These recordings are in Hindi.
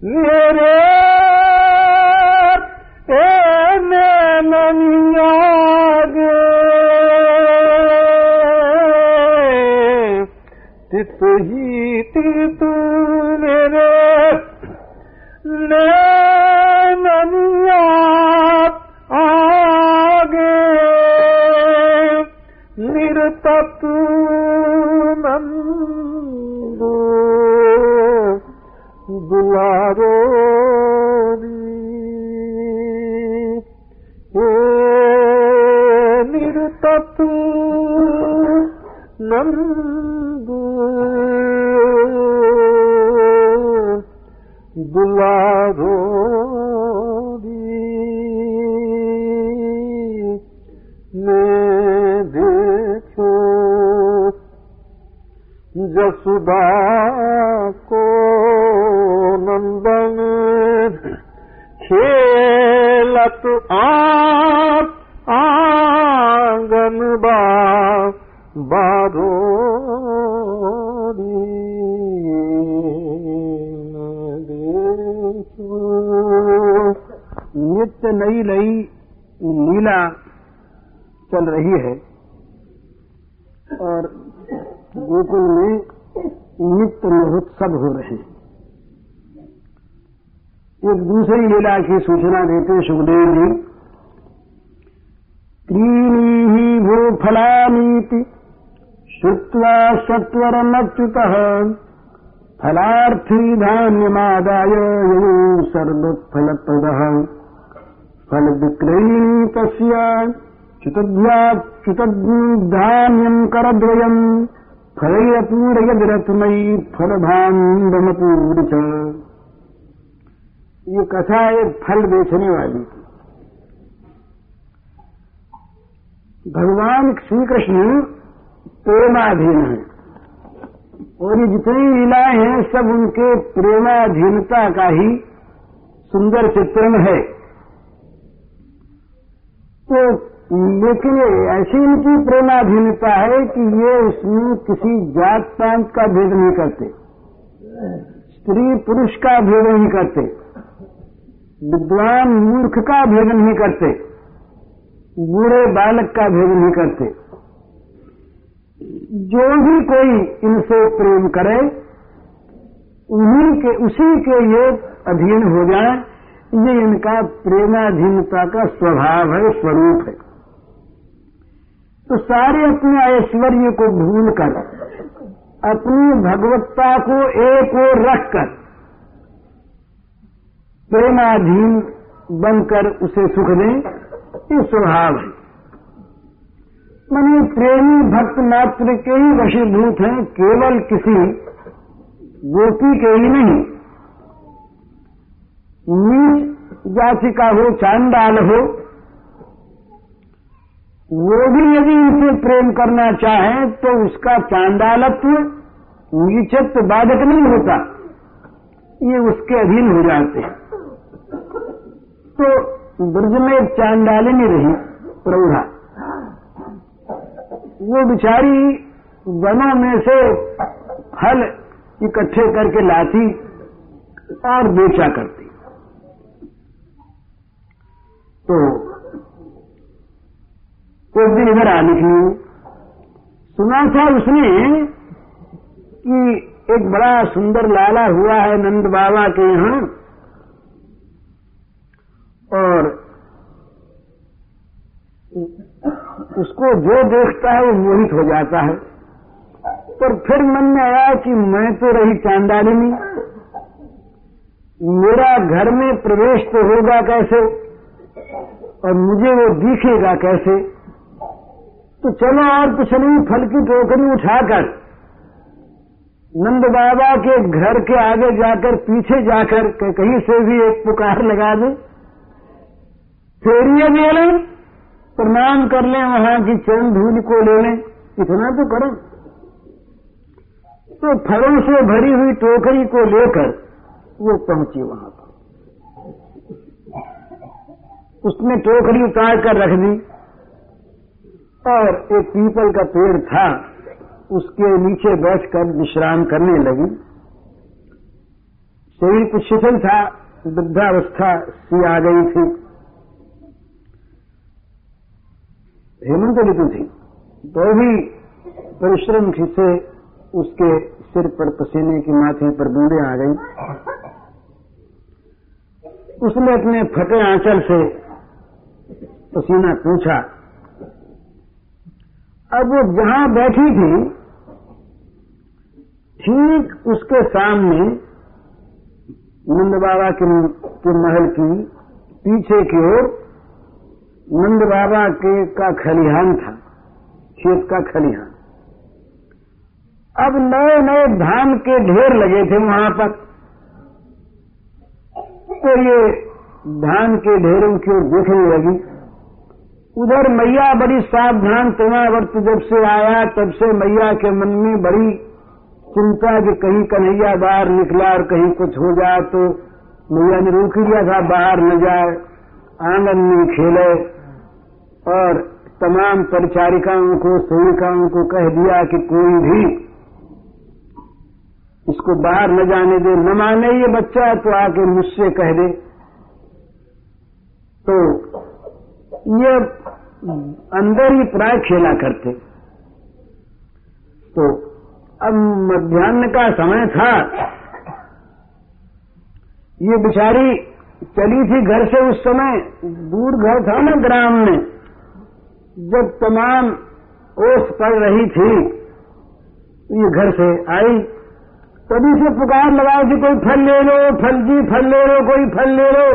मेरे नैननिया गे तित ही तू मेरे नैननिया आगे निरतत नंदो दुलारो निरतत नंदो दुलारो मैं देखो जसुदा को नंदन खेलत आंगन बारो नित्य नई नई लीला चल रही है और गोकुल में नित्य महोत्सव हो रहे हैं। एक दूसरी लीला की सूचना देते सुखदेव जी। त्रीणि भू फलानीति श्रुत्वा सत्वरमच्युतः फलार्थी धान्यमादाय सर्वफलप्रदः फल विक्रयणी तस्य च्युतधान्यम् करद्वयम् फलैरपूरयद्रत्मयी फलभाण्डमपूर्य च। ये कथा एक फल बेचने वाली थी। भगवान श्री कृष्ण प्रेमाधीन है और ये जितनी लीलाएं हैं सब उनके प्रेमाधीनता का ही सुंदर चित्रण है। तो लेकिन ऐसी इनकी प्रेमाधीनता है कि ये उसमें किसी जात पात का भेद नहीं करते, स्त्री पुरुष का भेद नहीं करते, विद्वान मूर्ख का भेद नहीं करते, बूढ़े बालक का भेद नहीं करते। जो भी कोई इनसे प्रेम करे उसी के ये अधीन हो जाए, ये इनका प्रेमाधीनता का स्वभाव है, स्वरूप है। तो सारे अपने ऐश्वर्य को भूलकर अपनी भगवत्ता को एक ओर रखकर प्रेमाधीन बनकर उसे सुख दें, ये स्वभाव है। माने प्रेमी भक्त मात्र के ही वशीभूत हैं, केवल किसी गोपी के ही नहीं। नीच जाति का हो, चांडाल हो, वो भी यदि इनसे प्रेम करना चाहे तो उसका चांडालत्व नीचत्व बाधक नहीं होता, ये उसके अधीन हो जाते हैं। तो ब्रज में एक चांडालिनी रही प्रौढ़ा, वो बिचारी वनों में से फल इकट्ठे करके लाती और बेचा करती। तो एक दिन इधर आ निकली, सुना था उसने कि एक बड़ा सुंदर लाला हुआ है नंद बाबा के यहाँ, और उसको जो देखता है वो मोहित हो जाता है। पर फिर मन में आया कि मैं तो रही चांडालिनी, मेरा घर में प्रवेश तो होगा कैसे और मुझे वो दिखेगा कैसे। तो चलो और कुछ नहीं, फल की टोकरी उठाकर नंद बाबा के घर के आगे जाकर, पीछे जाकर कहीं से भी एक पुकार लगा दे, फेरिए दे लें, प्रणाम कर लें, वहां की चरण धूल को ले लें, इतना तो करें। तो फलों से भरी हुई टोकरी को लेकर वो पहुंची वहां पर। उसने टोकरी उतार कर रख दी और एक पीपल का पेड़ था, उसके नीचे बैठकर विश्राम करने लगी। शरीर कुछ शिथिल था, वृद्धावस्था सी आ गई थी। हेमंत ऋतु थी, तो भी परिश्रम से उसके सिर पर पसीने की माथे पर बूंदें आ गई। उसने अपने फटे आंचल से पसीना पूछा। अब वो जहां बैठी थी, ठीक उसके सामने नंद बाबा के महल की पीछे की ओर नंद बाबा के का खलिहान था, खेत का खलिहान। अब नए नए धान के ढेर लगे थे वहां पर, तो ये धान के ढेरों की ओर देखने लगी। उधर मैया बड़ी सावधान, तृणावर्त जब से आया तब से मैया के मन में बड़ी चिंता कि कहीं कन्हैया बाहर निकला और कहीं कुछ हो जाए, तो मैया ने रोक लिया था बाहर न जाए, आंगन में खेले, और तमाम परिचारिकाओं को, सेविकाओं को कह दिया कि कोई भी इसको बाहर न जाने दे, न माने ये बच्चा तो आके मुझसे कह दे। तो ये अंदर ही प्राय खेला करते। तो अब मध्याह्न का समय था, ये बेचारी चली थी घर से। उस समय दूर घर था ना ग्राम में, जब तमाम ओस पड़ रही थी, ये घर से आई, तभी से पुकार लगाओ कि कोई फल ले लो, फल जी फल ले लो, कोई फल ले लो।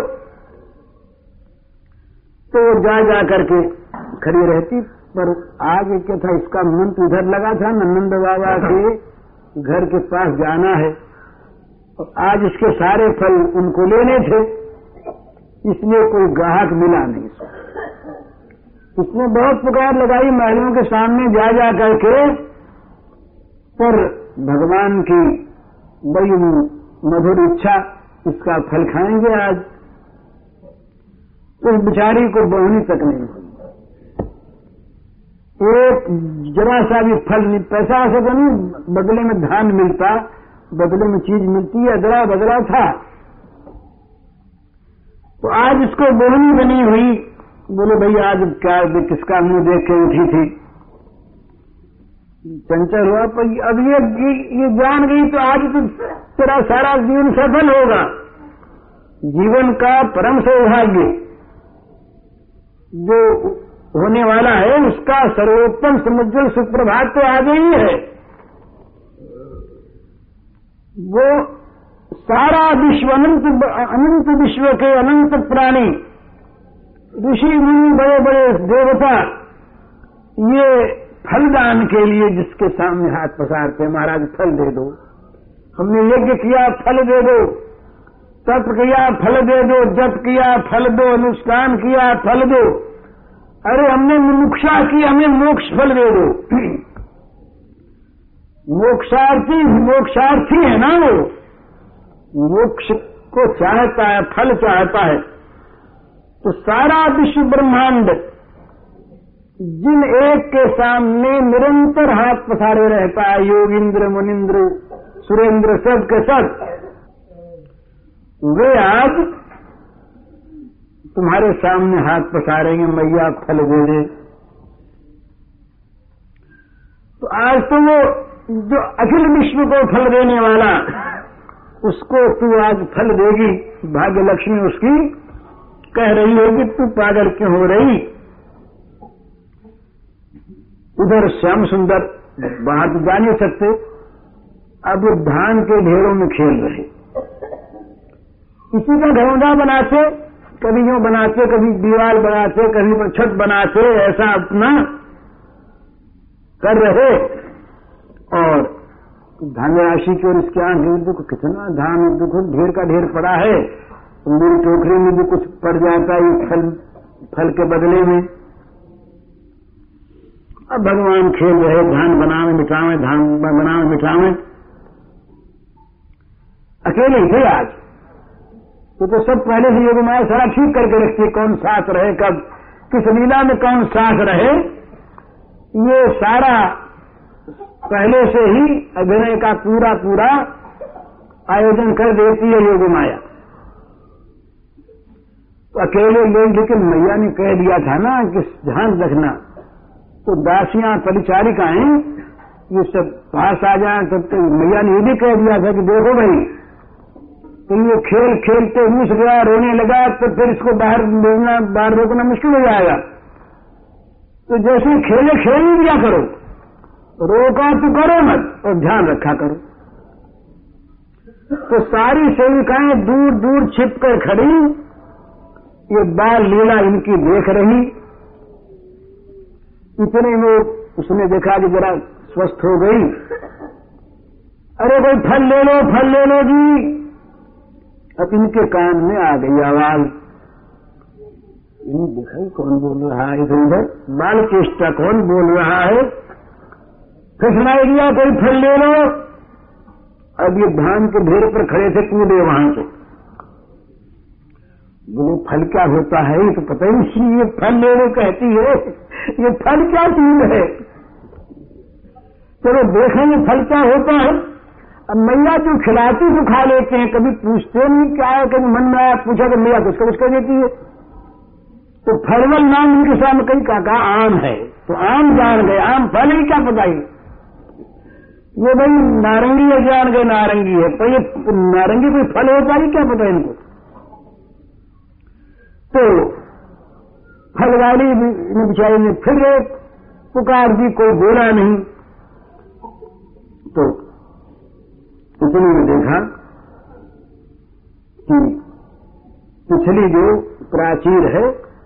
तो जा करके खड़ी रहती। पर आगे क्या था, इसका मन तो इधर लगा था, नंद बाबा के घर के पास जाना है, और आज इसके सारे फल उनको लेने थे, इसलिए कोई ग्राहक मिला नहीं। इसने बहुत पुकार लगाई महलों के सामने जा करके, पर भगवान की बड़ी मधुर इच्छा, इसका फल खाएंगे आज। तो इस बिचारी को बहुनी तक नहीं हुई, एक जरा सा भी फल नहीं। पैसा ऐसा तो नहीं बदले में धान मिलता, बदले में चीज मिलती है, अदला बदला था। तो आज इसको बोहनी बनी हुई। बोले भाई आज क्या किसका मुंह देख के उठी थी, चंचल हुआ। पर अब ये जान गई तो आज तो तेरा सारा जीवन सफल होगा। जीवन का परम सौभाग्य जो होने वाला है, उसका सर्वोत्तम समुज्जल सुप्रभात तो आ गई है। वो सारा विश्व, अनंत विश्व के अनंत प्राणी, ऋषि मुनि, बड़े बड़े देवता, ये फलदान के लिए जिसके सामने हाथ पसारते, महाराज फल दे दो, हमने यज्ञ किया फल दे दो, तप किया फल दे दो, जप किया फल दो, अनुष्ठान किया फल दो, अरे हमने मुमुक्षा की, हमें मोक्ष फल दे दो। मोक्षार्थी है ना वो, मोक्ष को चाहता है, फल चाहता है। तो सारा विश्व ब्रह्मांड जिन एक के सामने निरंतर हाथ पसारे रहता है, योगींद्र, मुनिंद्र, सुरेंद्र, सब के सब, वे आज तुम्हारे सामने हाथ पसारेंगे, मैया फल दे दे। तो आज तो वो जो अखिल विश्व को फल देने वाला, उसको तू आज फल देगी। भाग्य लक्ष्मी उसकी कह रही होगी तू पागल क्यों हो रही। उधर श्याम सुंदर बाहर तो जा नहीं सकते, अब वो धान के ढेरों में खेल रहे। इसी का घरौंदा बनाते, कभी यूं बनाते, कभी दीवार बनाते, कभी छत बनाते, ऐसा अपना कर रहे। और धान राशि की ओर इसके आंख देखो, कितना धान देखो, ढेर का ढेर पड़ा है। मेरी टोकरी में भी कुछ पड़ जाता है फल के बदले में। अब भगवान खेल रहे, धान बनावे मिठावे, धान बनावे मिठावे। अकेले ही थे आज, तो सब पहले से योगी माया सारा ठीक करके रखती, कौन साथ रहे, कब किस लीला में कौन साथ रहे, ये सारा पहले से ही अभिनय का पूरा आयोजन कर देती है योग माया। तो अकेले लोग, लेकिन मैया ने कह दिया था ना कि ध्यान रखना, तो दासियां परिचारिकाएं ये सब पास आ जाए, तब तो मैया ने ये भी कह दिया था कि देखो भाई, तो ये खेल खेलते घुस गया, रोने लगा, तो फिर इसको बाहर भेजना, बाहर रोकना मुश्किल हो जाएगा। तो जैसे खेले खेल ही दिया करो, रोका तो करो मत और ध्यान रखा करो। तो सारी सेविकाएं दूर दूर छिप कर खड़ी, ये बाल लीला इनकी देख रही। इतने में उसने देखा कि जरा स्वस्थ हो गई। अरे भाई फल ले लो, फल ले लो जी। अब इनके कान में आ गई आवाज। इन्हें देखा कौन बोल रहा है इधर उधर, बाल चेष्टा कौन बोल रहा है। फिर सुनाई दिया कोई फल ले लो। अब ये धान के ढेर पर खड़े थे, कूदे वहां से। बोले फल क्या होता है, ये तो पता ही नहीं, ये फल ले लो कहती है, ये फल क्या चीज है। चलो देखेंगे फल क्या होता है। अब मैया जो खिलाती तो खा लेते हैं, कभी पूछते नहीं क्या है, कभी मन में आया पूछा तो मैया कुछ कुछ कह देती है। तो फलवल नाम इनके सामने कहीं काका आम है, तो आम जान गए, आम फल ही क्या पता ही। ये भाई नारंगी है, जान गए नारंगी है, तो ये नारंगी कोई फल होता ही क्या पता इनको। तो फल वाली बेचारी ने फिर पुकार दी, कोई बोला नहीं। तो इतने में देखा कि पिछली जो प्राचीर है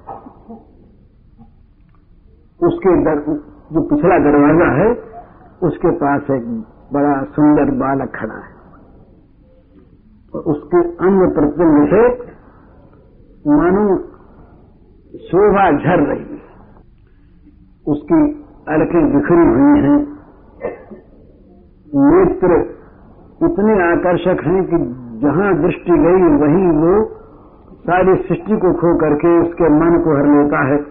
उसके जो पिछला दरवाजा है उसके पास एक बड़ा सुंदर बालक खड़ा है और उसके अंग प्रत्यंग से मानो शोभा झर रही है। उसकी अलकें बिखरी हुई हैं, नेत्र इतने आकर्षक हैं कि जहां दृष्टि गई वहीं वो सारी सृष्टि को खो करके उसके मन को हर लेता है।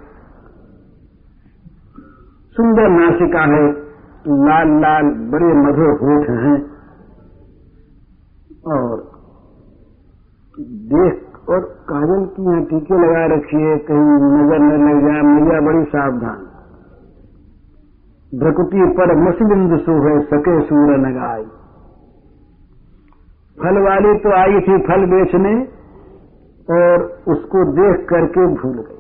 सुंदर नासिका है, लाल लाल बड़े मधुर होठ हैं और देख और काजल की यहाँ टीके लगा रखिए, कहीं नजर न लग जाए। मैया बड़ी सावधान। भ्रकुटी पर मसबिंद सुहे सके सूर नगाई। फल वाली तो आई थी फल बेचने और उसको देख करके भूल गई।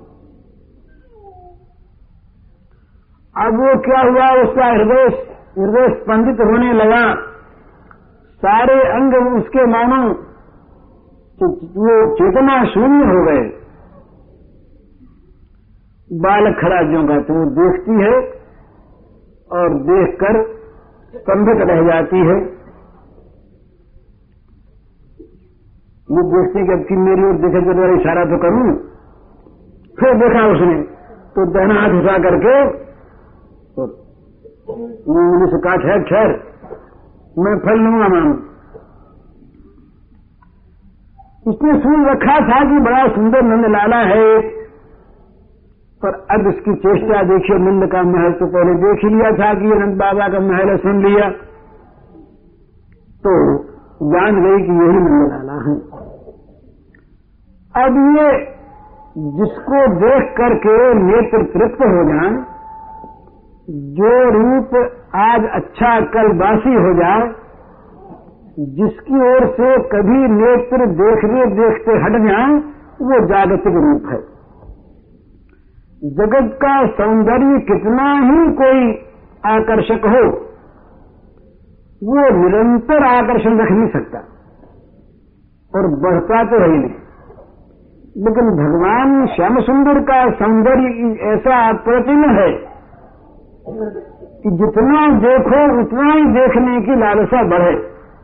अब वो क्या हुआ, उसका हृदय स्पंदित होने लगा, सारे अंग उसके मानो वो चेतना शून्य हो गए। बालक खड़ा ज्यों का तो वो देखती है और देखकर स्तंभित रह जाती है। वो देखते कि अब कि मेरी ओर देखे तो जरा इशारा तो करूं। फिर देखा उसने तो दाहिना हाथ उठा करके उंगली से कहा ठहर ठहर, मैं फल लूंगा मानो। उसने सुन रखा था कि बड़ा सुंदर नंद लाला है, पर अब इसकी चेष्टा देखिए। नंद का महल तो पहले देख ही लिया था कि ये नंद बाबा का महल है, सुन लिया तो जान गई कि यही नंद लाला है। अब ये जिसको देख करके नेत्र तृप्त हो जाए, जो रूप आज अच्छा कल बासी हो जाए, जिसकी ओर से कभी नेत्र देखते देखते हट जाए, वो जागतिक रूप है। जगत का सौंदर्य कितना ही कोई आकर्षक हो, वो निरंतर आकर्षण रख नहीं सकता और बढ़ता तो है ही नहीं। लेकिन भगवान श्याम सुंदर का सौंदर्य ऐसा अप्रतिम है कि जितना देखो उतना ही देखने की लालसा बढ़े।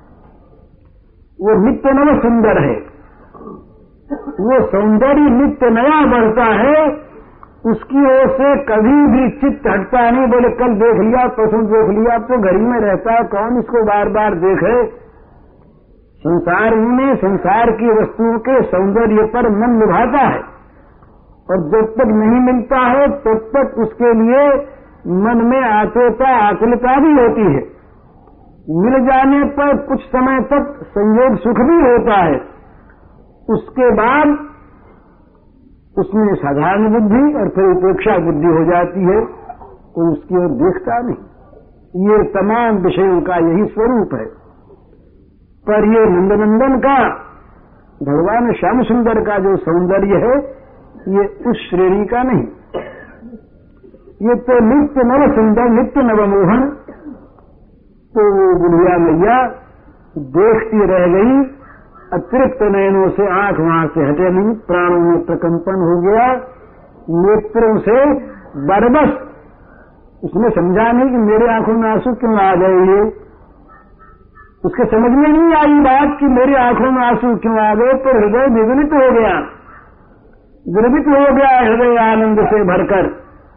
वो नित्य नव सुंदर है, वो सौंदर्य नित्य नया बढ़ता है, उसकी ओर से कभी भी चित्त हटता नहीं। बोले कल देख लिया, परसों देख लिया, अब तो घर ही में रहता है, कौन इसको बार बार देखे। संसार में संसार की वस्तुओं के सौंदर्य पर मन लुभाता है और जब तक नहीं मिलता है तब तक उसके लिए मन में आतुरता आकुलता भी होती है। मिल जाने पर कुछ समय तक संयोग सुख भी होता है, उसके बाद उसमें साधारण बुद्धि और फिर उपेक्षा बुद्धि हो जाती है, कोई उसकी ओर देखता नहीं। ये तमाम विषयों का यही स्वरूप है। पर ये नंदनंदन का, भगवान श्याम सुंदर का जो सौंदर्य है, ये उस श्रेणी का नहीं। ये तो नित्य नव सुंदर, नित्य नवमोहन। तो वो बुढ़िया मैया देखती रह गई, अतिरिक्त नयनों से आंख वहां से हटे नहीं, प्राणों में प्रकंपन हो गया, नेत्रों से बरबस। उसने समझा नहीं कि मेरे आंखों में आंसू क्यों आ गए। ये उसके समझ में नहीं आई बात कि मेरी आंखों में आंसू क्यों आ गए। तो हृदय विगलित हो गया, द्रवित हो गया हृदय आनंद से भरकर।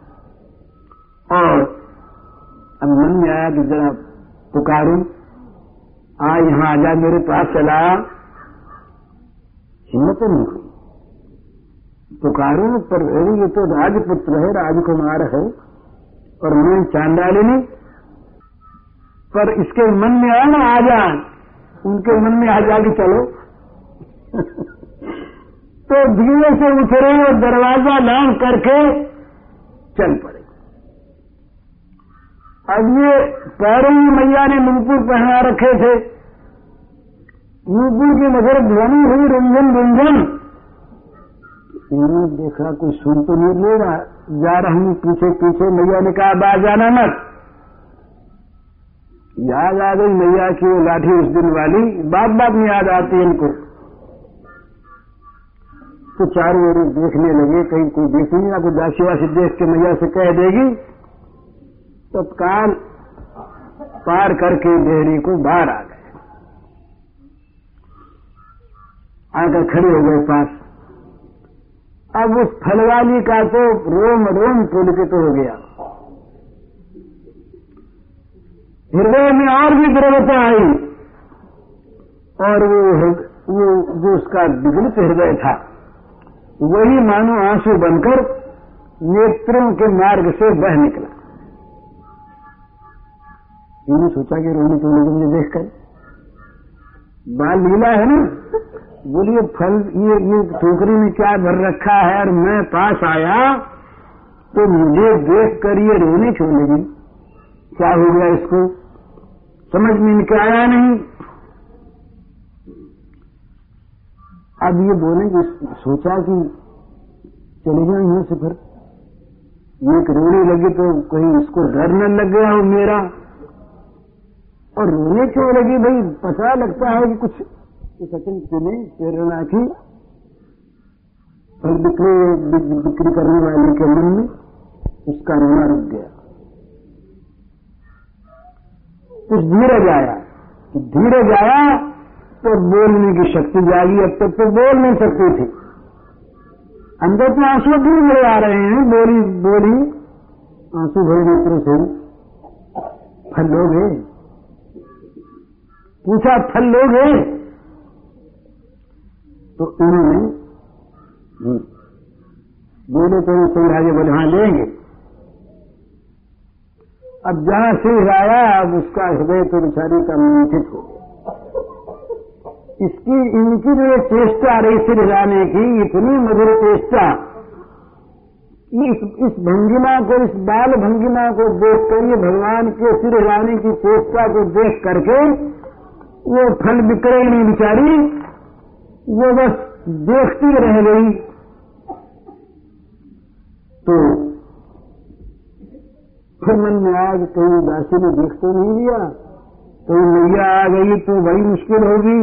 और अब मन में आया कि जरा पुकारूं, आ यहां आजा, मेरे पास चला। हिम्मत नहीं हुई, पुकारूं पर ये तो राजपुत्र है, राजकुमार है, और मैं चांडालिनी। पर इसके मन में आया ना आजा, उनके मन में आ जा कि चलो। तो धीरे से उतरे और दरवाजा लांघ करके चल पड़े। अब ये पैरों में मैया ने मुंहपुर पहना रखे थे, मुंहपुर की मगर ध्वनि हुई रुंझन रुंझन। इन्होंने देखा कोई सुन तो नहीं ले रहा, जा रहा हूं पीछे पीछे। मैया ने कहा बाहर जाना मत। याद आ गई मैया की वो लाठी उस दिन वाली, बात बात में याद आती है इनको। तो चारों ओर देखने लगे, कहीं कोई देख नहीं, आपको दासी वासी देख के मैया से कह देगी। तत्काल पार करके डेहरी को बाहर आ गए, आकर खड़े हो गए पास। अब उस फलवाली का तो रोम रोम पुलकित हो गया, हृदय में और भी द्रवता आई। और वो जो उसका विगलित हृदय था, वही मानो आंसू बनकर नेत्रों के मार्ग से बह निकला। इन्होंने सोचा कि रोने क्यों लगे मुझे देखकर, बाल लीला है ना। बोलिए फल ये टोकरी में क्या भर रखा है, और मैं पास आया तो मुझे देख कर ये रोने क्यों लगी, क्या हो गया इसको, समझ में इनके आया नहीं। अब ये बोले कि सोचा कि चले जाए यहां से, फिर ये रोने लगे तो कहीं इसको डर न लग गया हो मेरा। और रोने क्यों लगी भाई, पता लगता है कि कुछ सचिन ने प्रेरणा की, फल बिक्री करने वाले के मन में उसका रोना रुक गया। कुछ धीरज आया, धीरज आया तो बोलने की शक्ति जागी। अब तक तो बोल नहीं सकती थी, अंदर तो आंसू दूर भरे आ रहे हैं, बोली बोली आंसू भरे नेत्रों से। फल लोगे, पूछा फल लोगे, तो उन्होंने बोले तो सिंह बोले हाँ लेंगे। अब जहां सिंह आया, अब उसका हृदय तो बेचारी का मंथित हो गया। इनकी जो चेष्टा रही सिर हिलाने की, इतनी मधुर चेष्टा, इस भंगिमा को, इस बाल भंगिमा को देख कर, ये भगवान के सिर हिलाने की चेष्टा को देख करके वो फल बिक्री नहीं बिचारी, वो बस देखती रह गई। तो फिर मन में आया कि कहीं दासी ने देख तो नहीं लिया, कहीं मैया आ गई तो बड़ी मुश्किल होगी।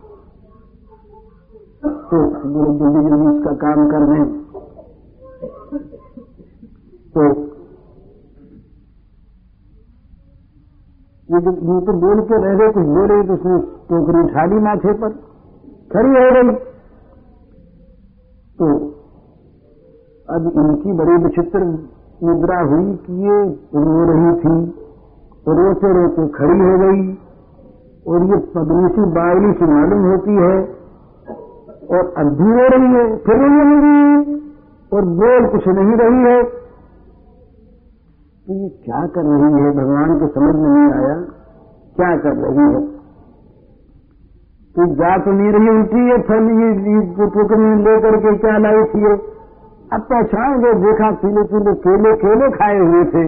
तो जल्दी जल्दी उसका काम कर दें। तो ये तो बोल के रह गए, कुछ बोले तो उसने टोकरी उठा ली माथे पर, खड़ी हो गई। तो अब इनकी बड़ी विचित्र मुद्रा हुई कि ये रो रही थी, रोते रोते खड़ी हो गई, और ये पगली सी बावली सी मालूम होती है, और अब भी रो रही है, फिर रोने लगी, और बोल कुछ नहीं रही है। तो ये क्या कर रही है, भगवान को समझ में नहीं आया क्या कर रही है? तू जा तो नहीं रही उल्टी ये फल ये टोकरी में लेकर के क्या लाई थी? अब पहचान गए, देखा पीले पीले केले केले खाए हुए थे,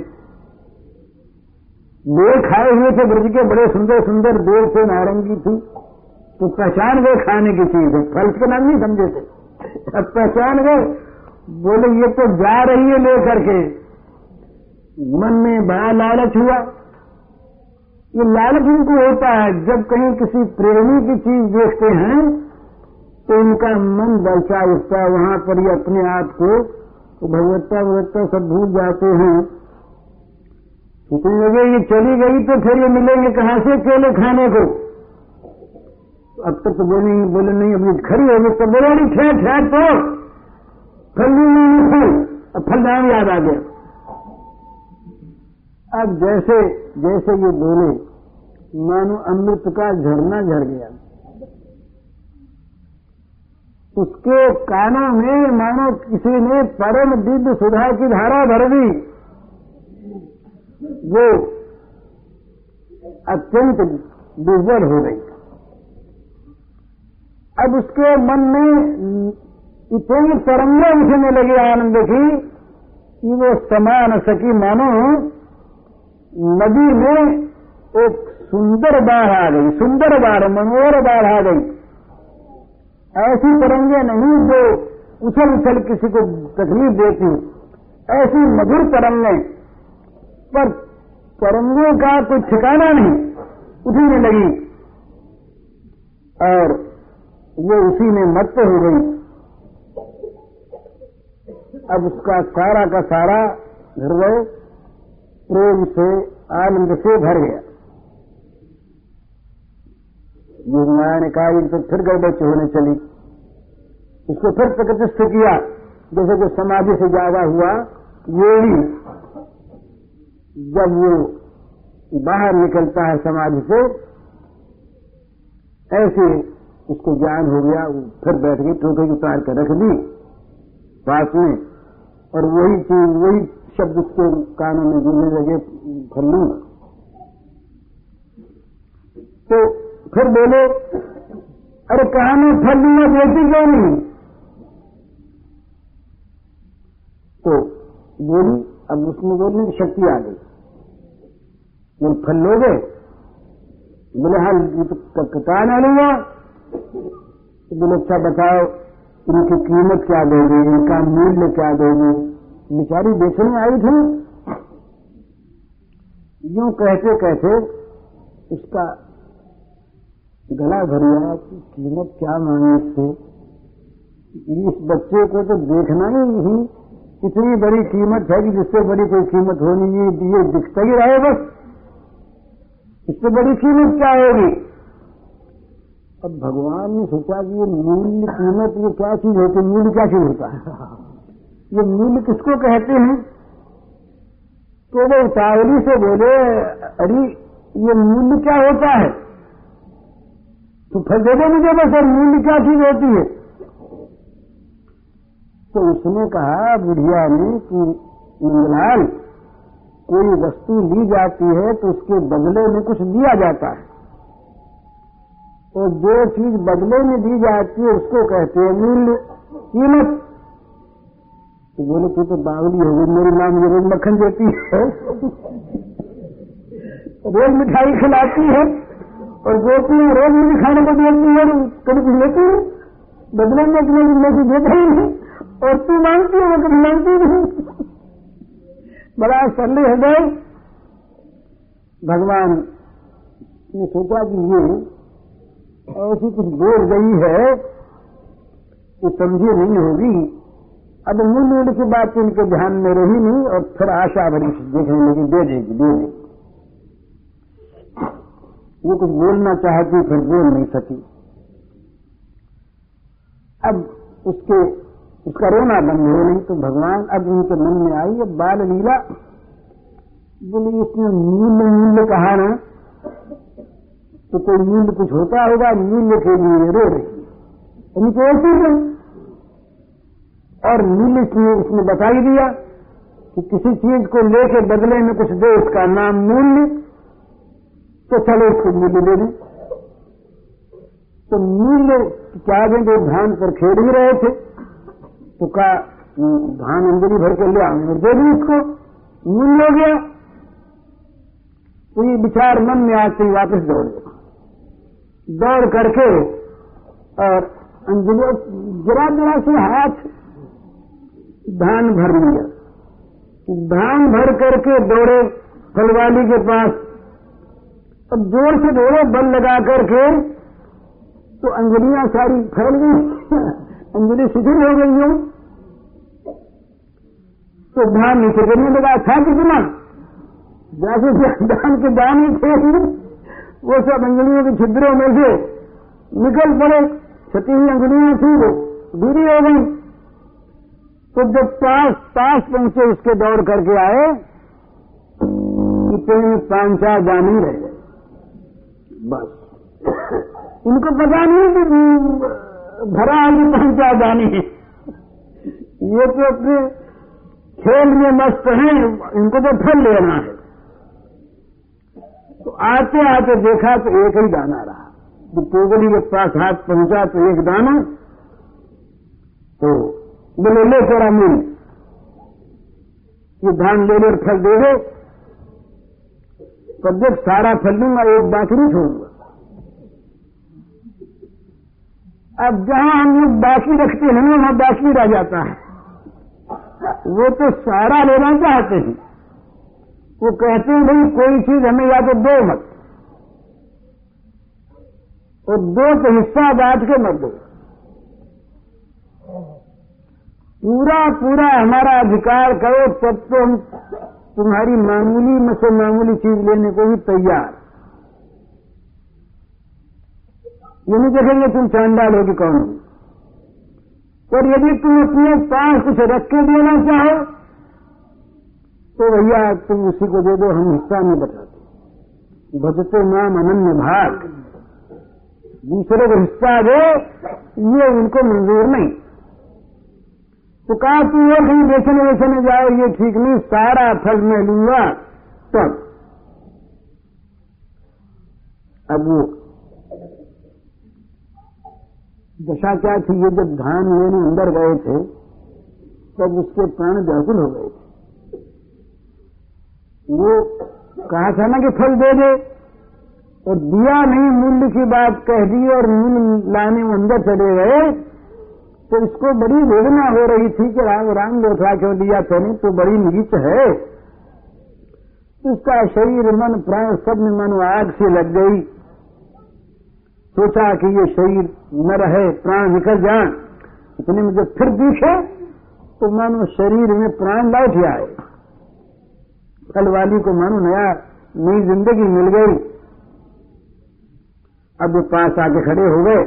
बेल खाए हुए थे, ब्रज के बड़े सुंदर सुंदर बेल थे, नारंगी थी, तो पहचान गए खाने की चीज है, फल के नाम नहीं समझे थे। अब पहचान गए, बोले ये तो जा रही है लेकर के। मन में बड़ा लालच हुआ। ये लालच इनको होता है, जब कहीं किसी प्रेमी की चीज देखते हैं तो इनका मन बलचा उठता है, वहां पर ये अपने आप को भगवत्ता सब भूल जाते हैं। सोचने लगे ये चली गई तो फिर ये मिलेंगे कहां से केले खाने को? अब तक तो बोले नहीं अभी खड़ी होगी तो बोले नहीं ठहर तो फल नहीं फल, अब फल नाम याद आ गया। अब जैसे जैसे ये बोले मानो अमृत का झरना झर गया, उसके कानों में मानो किसी ने परम दिव्य सुधा की धारा भर दी। वो अत्यंत दुर्बल हो गई। अब उसके मन में इतनी तरंगें उठने लगी आनंद की कि वो समा न सकी, मानो नदी में एक सुंदर बाढ़ आ गई, सुंदर बाढ़, मनोहर बाढ़ आ गई। ऐसी तरंगे नहीं जो उछल उछल किसी को तकलीफ देती, ऐसी मधुर तरंगे, पर तरंगों का कोई ठिकाना नहीं, उठने लगी और वो उसी में मत्त हो गई। अब उसका सारा का सारा हृदय प्रेम से आनंद से भर गया। योगमाया ने कहा तो फिर गड़बड़ होने चली, उसको फिर प्रतिष्ठित किया, जैसे कि समाधि से ज्यादा हुआ योगी जब वो बाहर निकलता है समाधि से, ऐसे उसको ज्ञान हो गया। वो फिर बैठ गई, टोकरी उतार कर रख दी पास में, और वही चीज वही शब्द उसके कानों में जुड़ने लगे, फल्लू। तो फिर बोले अरे कहा मैं फल दूंगा, देती क्यों नहीं? तो बोली, अब उसमें बोलने की शक्ति आ गई। बोले फल लोगे? बोले हाँ, कहा ना लूंगा। तो बोले अच्छा बताओ इनकी कीमत क्या दोगे, इनका मूल्य क्या दोगे? बेचारी बेचने आई थी। यूं कहते कहते उसका गला भर गया कि कीमत क्या मांगे इससे? इस बच्चे को तो देखना ही नहीं, इतनी बड़ी कीमत है कि जिससे बड़ी कोई कीमत होनी, ये दिखता ही रहे बस, इससे बड़ी कीमत क्या होगी? अब भगवान ने सोचा कि ये मूल्य कीमत ये क्या चीज होती है? मूल्य क्या चीज होता है? ये मूल्य किसको कहते हैं? तो वो उतावली से बोले अरे ये मूल्य क्या होता है? तो फिर दे दो मुझे बस, और मूल्य क्या चीज होती है? तो उसने कहा बुढ़िया ने कि नंदलाल, कोई वस्तु ली जाती है तो उसके बदले में कुछ दिया जाता है, और जो चीज बदले में दी जाती है उसको कहते हैं मूल्य, कीमत। तो बोले तू तो बावली हो गई, मेरी मां मुझे रोज मक्खन देती है, रोज मिठाई खिलाती है, और गोपी रोज मुझे खाने को देती है, कभी कुछ लेती है बदले में, तुम्हें देता ही नहीं, और तू मांगती है वो कभी मांगती नहीं। बड़ा सरल हृदय। भगवान ने सोचा कि ये ऐसी कुछ बोल गई है कि समझी नहीं होगी। अब मूल्य की बात इनके ध्यान में रही नहीं, और फिर आशा भरी देखने लगी, दे देगी। वो कुछ बोलना चाहती, फिर बोल नहीं सकी। अब उसका रोना बंद हो नहीं, तो भगवान अब उनके मन में आई अब बाल लीला। बोले इसने मूल्य कहा ना, तो कोई मूल्य कुछ होता होगा, मूल्य के लिए रो रही है, उनको ऐसी है। और मूल्य इसने बता ही दिया कि किसी चीज को लेके बदले में कुछ दे, उसका नाम मूल्य। तो चलो इसको मूल्य दे दें। तो मूल्य क्या दें, तो धान पर खेड़ ही रहे थे, तो कहा धान अंजलि भर के ले आऊंगे और दे दी इसको, मूल्य हो गया। तो ये विचार मन में आते ही वापस दौड़ गए, दौड़ करके और अंजलि जरा जरा से हाथ धान भर लिया। धान भर करके दौड़े फलवाली के पास, अब जोर से दौड़े बल लगा करके, तो अंजलियां सारी फैल गई, अंजलि शिथिल हो गई हूं। तो धान नीचे गिरने लगा, था कितना, जैसे धान के दाने थे वो सब अंजलियों के छिद्रों में से निकल पड़े, छटी हुई अंजलियां थी वो दूरी हो गई। तो जब पास पहुंचे उसके दौड़ करके आए, इतने 5-4 दाने रह गए बस। इनको पता नहीं कि भरा आगे 5-4 दाने हैं, ये तो अपने खेल में मस्त हैं, इनको तो फल लेना है। तो आते आते देखा तो एक ही दाना रहा। तो टोकरी के पास हाथ पहुंचा तो एक दाना, तो बोले ले तेरा मूल, ये धान ले ले फल दे दे, पर जब सारा फल लूंगा एक बाकी नहीं छोड़ूंगा। अब जहां हम लोग बाकी रखते हैं वहां बाकी रह जाता है, वो तो सारा लेना चाहते हैं। वो कहते हैं भाई कोई चीज हमें या तो दो मत, और दो तो हिस्सा बांट के मत दो, पूरा पूरा हमारा अधिकार करो, तब तो हम तुम्हारी मामूली में से मामूली चीज लेने को भी तैयार। ये नहीं देखेंगे तुम चांडाल हो कि कौन हो, और यदि तुम अपने पास कुछ रख के देना चाहो तो भैया तुम उसी को दे दो, हम हिस्सा नहीं बताते। भजते नाम अनन्य भाग, दूसरे को हिस्सा दे, ये उनको मंजूर नहीं। तो कहा तू ये कहीं बेचने जाओ, ये ठीक नहीं, सारा फल मैं लूंगा तब। अब वो दशा क्या थी, ये जब धान लेने अंदर गए थे तब उसके प्राण व्याकुल हो गए थे। वो कहा था ना कि फल दे दे, और दिया नहीं, मूल्य की बात कह दी और मूल्य लाने में अंदर चले गए। तो इसको बड़ी वेदना हो रही थी कि राम लोथा क्यों दिया तो नहीं, तो बड़ी नीच है। उसका शरीर मन प्राण सब में मन आग से लग गई। सोचा कि ये शरीर न रहे, प्राण निकल जाए। इतने में जब फिर दिखे तो मानो शरीर में प्राण लौट आए, फलवाली को मानो नई जिंदगी मिल गई। अब वो पास आके खड़े हो गए।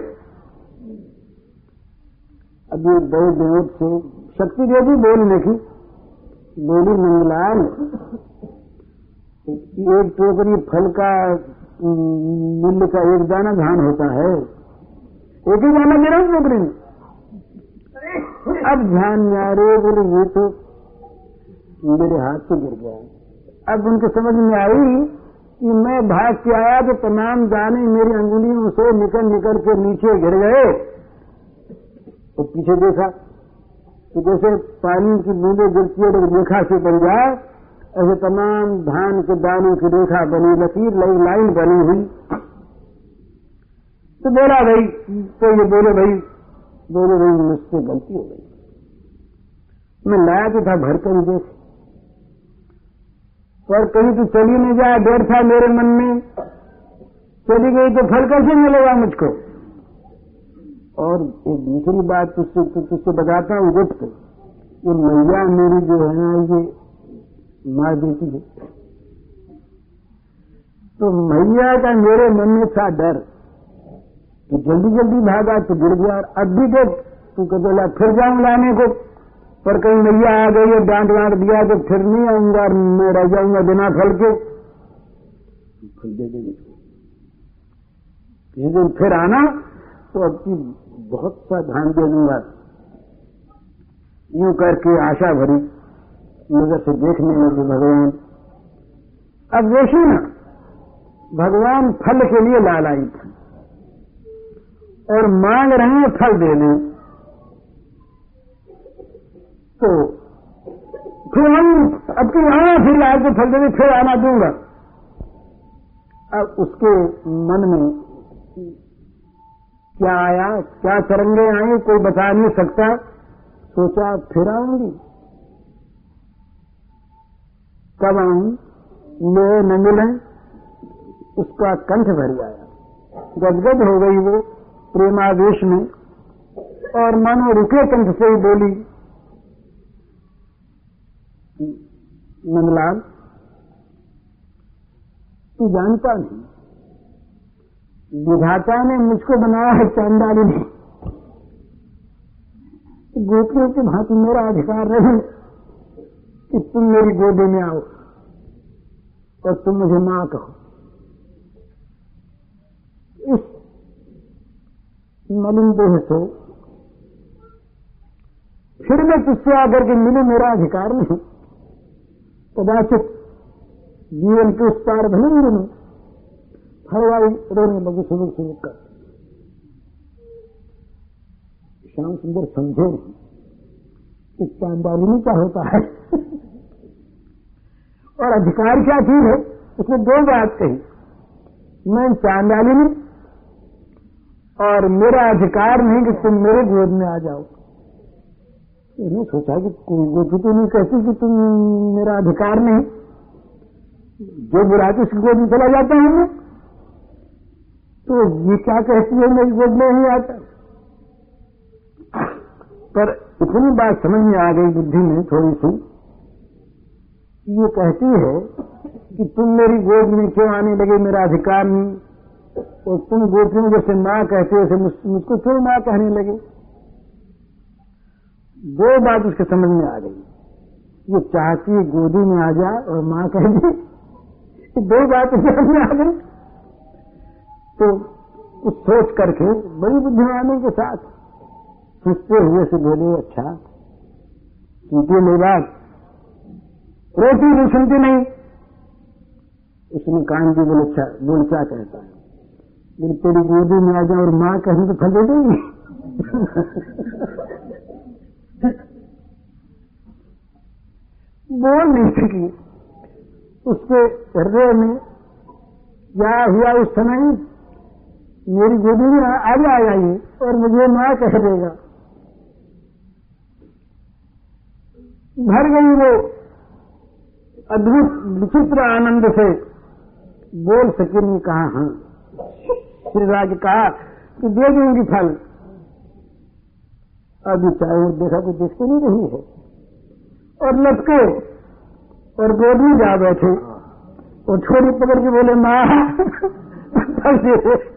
अब ये बड़े दिनों से शक्ति दे दी बोलने की, बोली मंगलाल एक टोकरी फल का मूल्य का एक दाना धान होता है, एक ही दाना दे रहा हूं टोकरी में। अब ध्यान में आ रहे, बोले ये तो मेरे हाथ से गिर गया। अब उनको समझ में आई कि मैं भाग के आया तो तमाम दाने मेरी अंगुलियों से निकल के नीचे गिर गए। तो पीछे देखा तो जैसे पानी की बूंदे गिरती है तो रेखा से बन जाए, ऐसे तमाम धान के दानों की रेखा बनी, लकीर लाइन बनी हुई। तो बोला भाई, तो ये बोले भाई मुझसे गलती हो गई, मैं लाया तो था भर कर देख, पर कहीं तो चली नहीं जाए, डर था मेरे मन में, चली गई तो फल कैसे मिलेगा मुझको। और एक दूसरी बात तुझसे बताता हूँ गुप्त, ये मैया मेरी जो है ना ये मार देती है। तो मैया का मेरे मन में था डर कि जल्दी भागा तो गिर गया। और अब भी देख तू कहते फिर जाऊं लाने को, पर कहीं मैया आ गई और डांट दिया तो फिर नहीं आऊंगा, मैं रह जाऊंगा बिना फल के। फल दे देंगे किसी दिन फिर आना तो अब की बहुत सा धान दे दूंगा। यूं करके आशा भरी नजर से देखने लगे भगवान। अब देखिए ना, भगवान फल के लिए लालायित हैं और मांग रहे हैं फल दे दें। तो फिर हम अब कि आना फिर लाए तो फल दे, फिर आना दूंगा। अब उसके मन में क्या आया, क्या तरंगे आई, कोई बता नहीं सकता। सोचा फिर आऊंगी, कब आऊं, मिले न मिले। उसका कंठ भर आया, गदगद हो गई वो प्रेमावेश में, और मानो रुके कंठ से ही बोली, नंदलाल तू जानता नहीं, विधाता ने मुझको बनाया है चांडाली ने। गोपियों की भांति मेरा अधिकार नहीं कि तुम मेरी गोदी में आओ और तुम मुझे मां कहो। इस मलिन देह से फिर मैं तुझसे आकर के मिलूं, मेरा अधिकार नहीं। कदाचित जीवन के उस पार भले ही नहीं। हरवाई रोने लगी सुबह सुबह कर। श्याम सुंदर समझे कि चांडालिनी क्या होता है और अधिकार क्या चीज है। उसने दो बात कही, मैं चांडालिनी और मेरा अधिकार नहीं कि तुम मेरे गोद में आ जाओ। मैंने सोचा कि कोई गोपी तो नहीं कहती कि तुम मेरा अधिकार नहीं, जो बुराती उसकी गोद में चला जाता है मैं, तो ये क्या कहती है मेरी गोद में नहीं आता। पर इतनी बात समझ में आ गई बुद्धि में थोड़ी सी, ये कहती है कि तुम मेरी गोद में क्यों आने लगे, मेरा अधिकार नहीं, और तुम गोपियों जैसे मां कहते हो वैसे मुझको क्यों मां कहने लगे। दो बात उसके समझ में आ गई, ये चाहती है गोदी में आ जा और मां कह दी, दो बात समझ में आ गई। तो कुछ सोच करके बड़ी बुद्धिमानी के साथ सोचते हुए से बोले, अच्छा सुनती मेरी बात, रोटी नहीं सुनती नहीं। उसने कान की बोले, अच्छा बोल क्या कहता है। बोले तेरी गोदी में आ जाओ और मां कहने तो फल दे देगी। बोल नहीं सकी। उसके हृदय में क्या हुआ उस समय, मेरी गोदी में आ जाएगा ये और मुझे मां कह देगा। भर गई वो अद्भुत विचित्र आनंद से, बोल सके नहीं। कहा हाँ, श्रीराज कहा कि दे दूंगी फल। अभी चाहे देखा तो देखते नहीं रही है, और लटके और गोद में जा बैठे और छोरी पकड़ के बोले मां फल दे।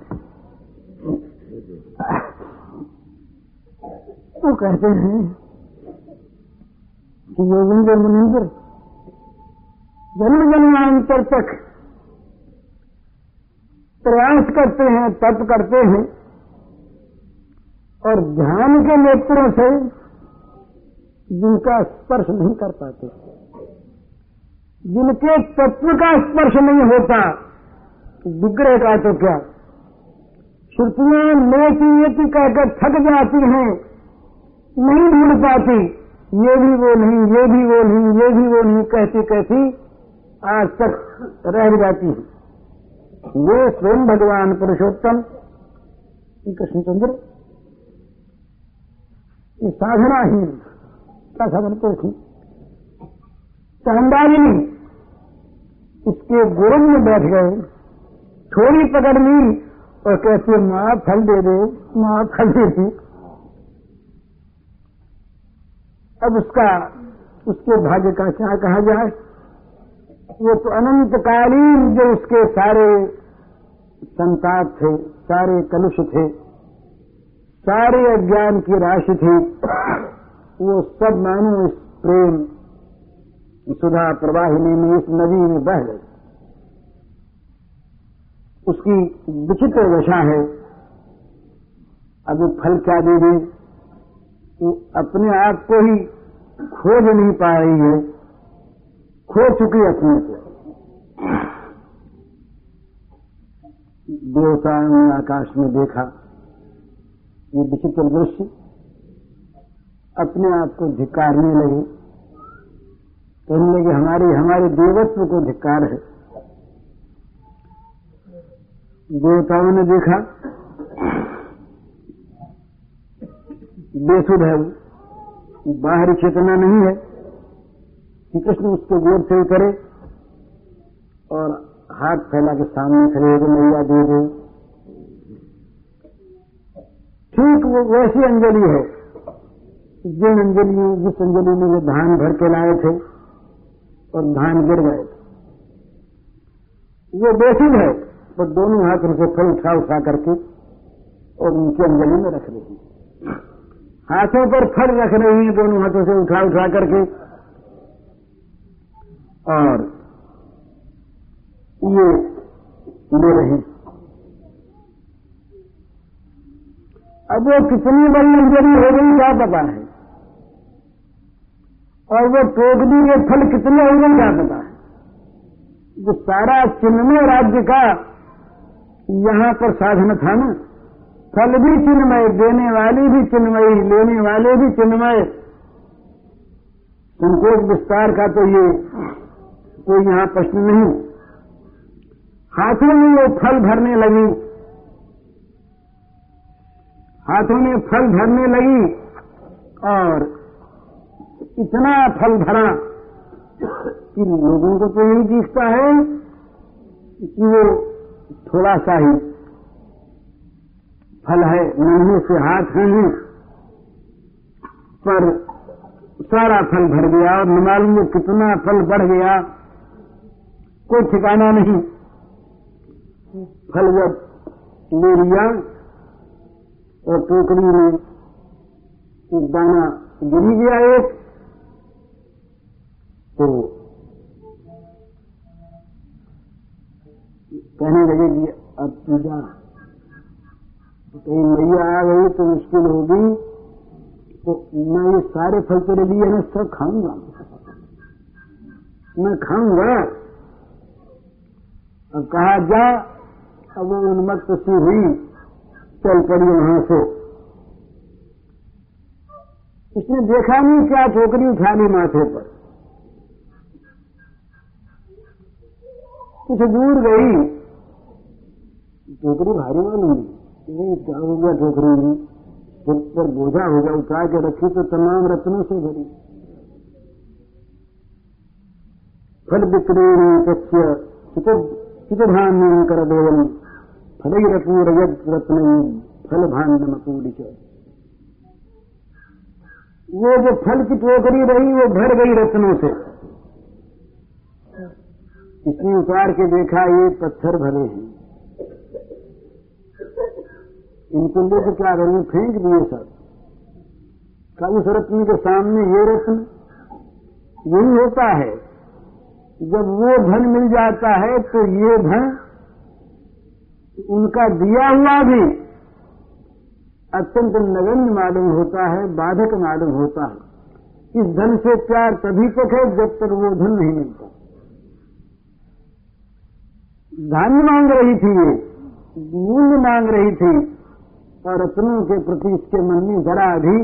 तो कहते हैं कि योगेंद्र मुनिंद्र जन्म जन्मांतर तक प्रयास करते हैं, तप करते हैं, और ध्यान के नेत्रों से जिनका स्पर्श नहीं कर पाते, जिनके तत्व का स्पर्श नहीं होता, विग्रह का तो क्या, श्रुतियां नेति कहकर थक जाती हैं, नहीं ढूंढ पाती, ये भी वो नहीं, ये भी वो नहीं, ये भी वो नहीं कहती कहती आज तक रह जाती है। वे स्वयं भगवान पुरुषोत्तम कृष्णचंद्र ये साधना ही क्या साधन को थी। चांडालिनी इसके गोरम में बैठ गए, थोड़ी पकड़ ली और कहते मां फल दे दे, मां फल दे दी। अब उसके भाग्य का क्या कहा जाए। वो तो अनंतकालीन जो उसके सारे संताप थे, सारे कलुष थे, सारे अज्ञान की राशि थी, वो सब मानो इस प्रेम सुधा प्रवाहिनी में, इस नदी में बह गए। उसकी विचित्र दशा है। अब वो फल क्या दे दे, वो अपने आप को ही खोज नहीं पा रही है, खो चुकी अपने को। देवताओं ने आकाश में देखा ये विचित्र दृश्य, अपने आप को धिक्कारने लगे, कहने लगे हमारे देवत्व को धिक्कार है। देवताओं ने देखा बेसुध है वो, बाहरी चेतना नहीं है कि कृष्ण उसको गोद से करे और हाथ फैला के सामने खड़े हो मैया दे दे। ठीक वो वैसी अंजलि है जिस अंजलि में वे धान भर के लाए थे और धान गिर गए थे, वो बेसुध है, वो दोनों हाथ उनसे फल उठा करके और उनकी अंजलि में रख रही है। हाथों पर फल रख रही है दोनों हाथों से उठा करके, और ये ले रही। अब वो कितनी बड़ी अंजलि हो गई क्या पता है, और वो टोकरी के फल कितने हो गए क्या पता है। जो सारा चिन्मय राज्य का यहां पर साधन था ना, फल भी चिन्मय, देने वाली भी चिन्मयी, लेने वाले भी चिन्मय, संकोच विस्तार का तो ये कोई यहां प्रश्न नहीं। हाथों में वो फल भरने लगी, हाथों में फल भरने लगी और इतना फल भरा कि लोगों को तो यही दिखता है कि वो थोड़ा सा ही फल है, नन्हे से हाथ हैं, पर सारा फल भर गया और न मालूम कितना फल बढ़ गया, कोई ठिकाना नहीं। फल जब ले लिया और टोकरी में एक दाना गिरी गया एक, तो कहने लगे कि अब पूजा कहीं मैया आ गई तो मुश्किल होगी, तो मैं ये सारे फल तेरे लिए ना सब खाऊंगा, मैं खाऊंगा। अब कहा जा, अब वो उन्मत्त सी हुई, चल पड़ी वहां से। उसने देखा नहीं क्या टोकरी उठा ली माथे पर, कुछ दूर गई, टोकरी भारी मालूम नहीं, क्या हो गया टोकरी में, सिर पर बोझा हो गया, उठा के रखी तो तमाम रत्नों से भरी। फल बिक्री चितधान्य कर देवल फलई रपूर रत्न फल भाण्डम पूडिच। वो जो फल की टोकरी रही वो भर गई रत्नों से। इसने उतार के देखा ये पत्थर भरे हैं, इनको लेकर क्या करूं, फेंक दिए सब। का उस रत्न के सामने ये रत्न, यही होता है जब वो धन मिल जाता है तो ये धन उनका दिया हुआ भी अत्यंत नगण्य मालूम होता है, बाधक मालूम होता है। इस धन से प्यार तभी तक है जब तक वो धन नहीं मिलता। धान्य मांग रही थी, ये मूल्य मांग रही थी, और रत्नों के प्रति इसके मन में जरा भी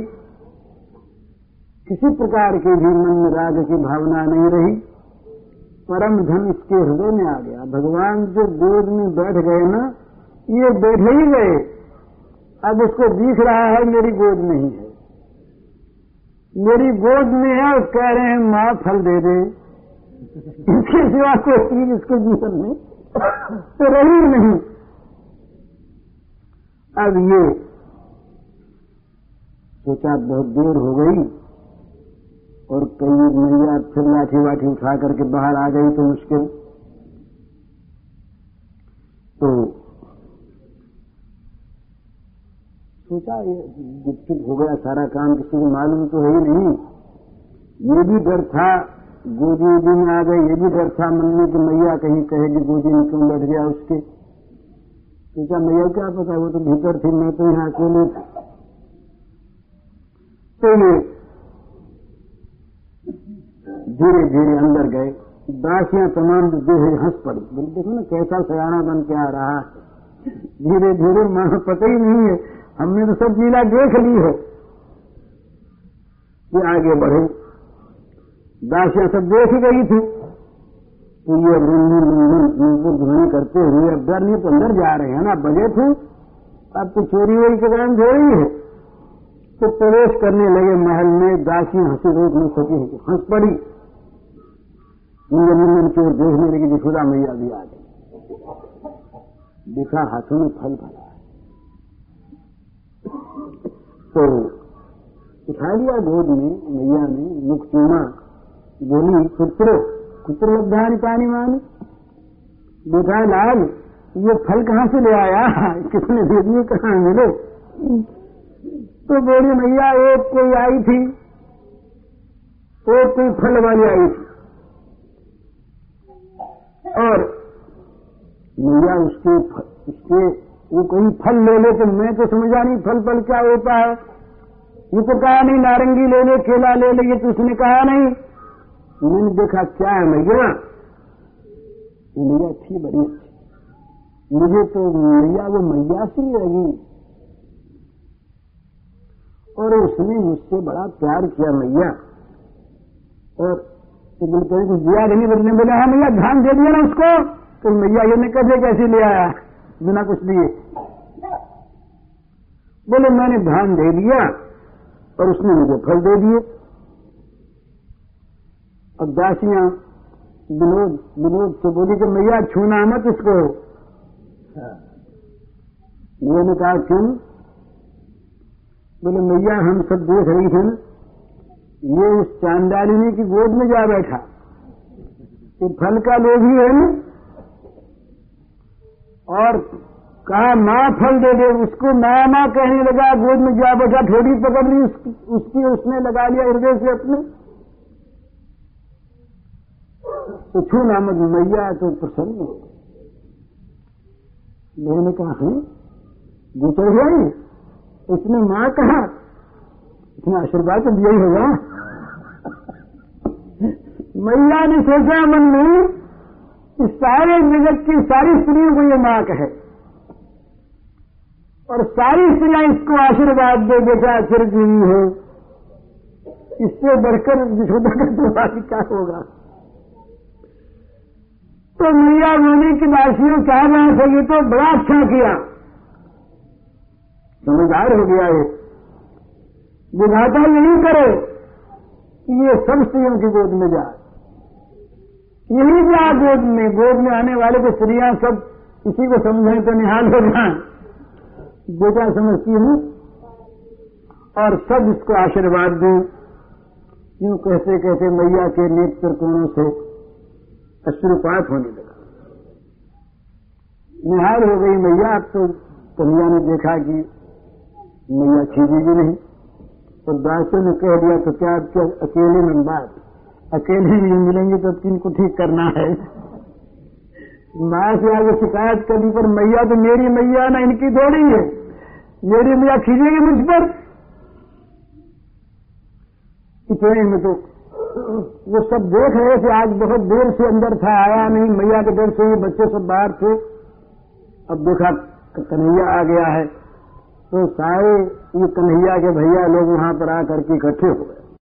किसी प्रकार के भी मन में राग की भावना नहीं रही। परम धन इसके हृदय में आ गया। भगवान जो गोद में बैठ गए ना, ये बैठ ही गए। अब उसको दिख रहा है मेरी गोद नहीं है, मेरी गोद में है, और कह रहे हैं मां फल दे दे। इसके सिवा कोई चीज इसके जीवन में तो रही नहीं। अब ये सोचा बहुत देर हो गई, और कई मैया फिर लाठी वाठी उठा करके बाहर आ गई तो मुश्किल। तो सोचा ये गुपचुप हो गया सारा काम, किसी को मालूम तो है ही नहीं। ये भी डर था, गोदी में आ गए, ये भी डर था मन में कि मैया कहीं कहेगी गोदी में क्यों बैठ गया उसके। सोचा मैया क्या पता, वो तो भीतर थी, मैं तो यहाँ अकेले थी। तो ये धीरे धीरे अंदर गए। दासियां तमाम जो है हंस पड़ी, बोले देखो ना कैसा सयाना बन के आ रहा है, धीरे धीरे मां पता ही नहीं है, हमने तो सब लीला देख ली है कि आगे बढ़े। दासियां सब देख गई थी तो ये मंदिर ध्वनि करते हुए अब डर नहीं तो अंदर जा रहे हैं ना, बजे थे अब तो चोरी वोरी के कारण हो रही है। तो प्रवेश करने लगे महल में, दासियां हंसी रोक नहीं सकी, हंस पड़ी। निंदन की ओर देखने लगी, यशोदा मैया भी आ गई, देखा हाथों में फल भरा है तो उठा लिया गोद में मैया ने, मुख चूमा, बोली पुत्र लब्धानी पानी मानी, बेटा लाल ये फल कहाँ से ले आया, किसने दे दिए, कहाँ मिले। तो बोली मैया एक कोई आई थी, एक कोई फल वाली आई थी और मैया उसके वो कोई फल ले ले तो मैं तो समझा नहीं फल क्या होता है। ये तो कहा नहीं नारंगी ले ले, केला ले ले, ये तो उसने कहा नहीं। मैंने देखा क्या है मैया, मैया थी बड़ी अच्छी, मुझे तो मैया वो मैया सी लगी और उसने मुझसे बड़ा प्यार किया मैया। और तो बोलते हैं कि दिया नहीं, बोलने बोला हाँ मैया ध्यान दे दिया ना उसको, तो मैया ये नहीं कहते कैसे ले आया बिना कुछ दिए। बोले मैंने ध्यान दे दिया और उसने मुझे फल दे दिए। अब दासियां विनोद से बोली कि मैया छूना मत इसको। मैंने कहा क्यों? बोले मैया हम सब देख रही थे ना, ये उस चांडालिनी की गोद में जा बैठा, ये फल का लोभी है ना, और कहा माँ फल दे दे, उसको माँ कहने लगा, गोद में जा बैठा, थोड़ी पकड़ ली उसकी, उसने लगा लिया हृदय से अपने। तो छू नामक मैया तो प्रसन्न हो गई। मैंने कहा है गुजर गई, उसने माँ कहा, उसने आशीर्वाद तो दिया ही होगा। मैया ने सोचा मन में कि सारे जगत की सारी स्त्रियों को ये माँ कहे और सारी स्त्रियां इसको आशीर्वाद दे, बेटा चिरंजीवी हो, इससे बढ़कर यशोदा का तो क्या होगा। तो मैया बोली कि दासियों क्या बात है, ये तो बड़ा अच्छा किया, समझदार हो गया है, विधाता यही करे कि ये सब स्त्रियों की गोद में जाए, यही जा गोद में आने वाले को स्त्रियां सब इसी को समझें तो निहाल हो जाए, बेटा समझती हूं, और सब इसको आशीर्वाद दें। यूं कहते कहते मैया के नेत्र कोणों से अश्रुपात होने लगा, निहाल हो गई मैया। अब तो कन्हैया ने देखा कि मैया खींचेगी नहीं, तो दासियों ने कह दिया तो क्या अकेले में बात, अकेले नहीं मिलेंगे तो किनको ठीक करना है। माँ से आगे शिकायत करनी पर मैया तो मेरी मैया ना, इनकी थोड़ी है, मेरी मैया खींचेगी मुझ पर। इतने में तो वो सब देख रहे थे, आज बहुत देर से अंदर था, आया नहीं, मैया के डर से ही बच्चे सब बाहर थे। अब देखा कन्हैया आ गया है तो सारे ये कन्हैया के भैया लोग वहां पर आकर के इकट्ठे हो गए।